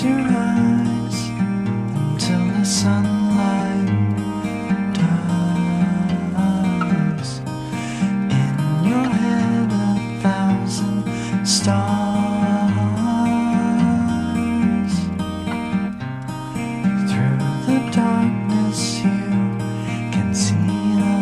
your eyes until the sunlight dies. In your head 1,000 stars. Through the darkness you can see a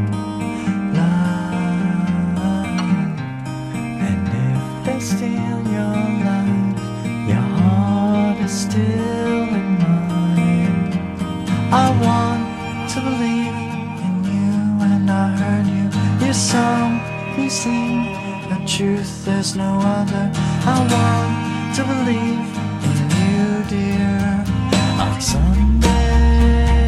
light. And if they steal your life, your heart is still in mine. I want to believe in you, and I heard you. Your song, you sing the truth, there's no other. I want to believe in you, dear. On Sunday,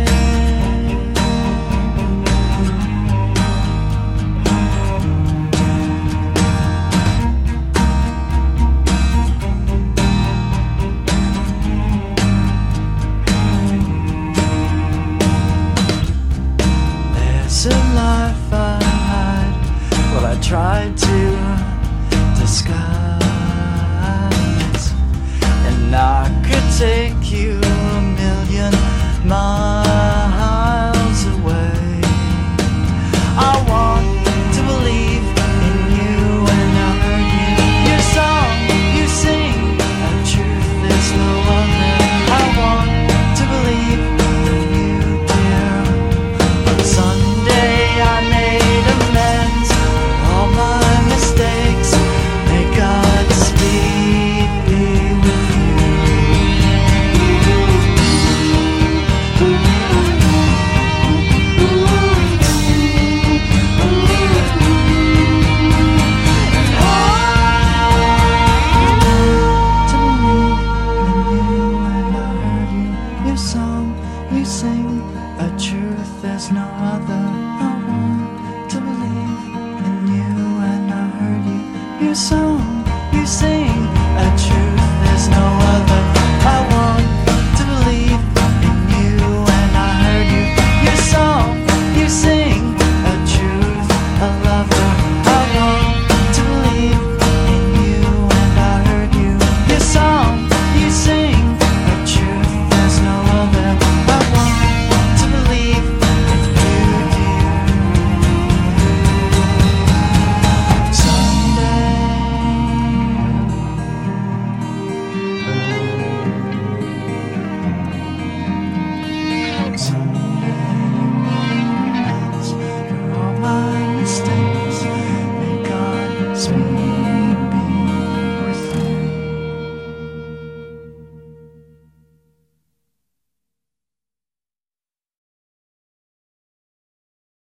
there's a life I hide, well, I tried to disguise, and I could take you a million miles away. I want to believe in you, and I heard you. Your song, you sing a truth, there's no other. I want to believe in you, dear. On Sunday I made amends for all my mistakes. May Godspeed be with you. To believe in you, and I heard you. Your song, you sing a truth, there's no other. I want to believe in you, and I heard you. Your song, you sing a truth, there's no other. I want to believe in you, and I heard you. Your song, you sing a truth, a lover. I want to believe in you, and I heard you. Your song, you sing a truth, there's no other. I want to believe in you, dear. Someday. Someday you will answer for all my mistakes.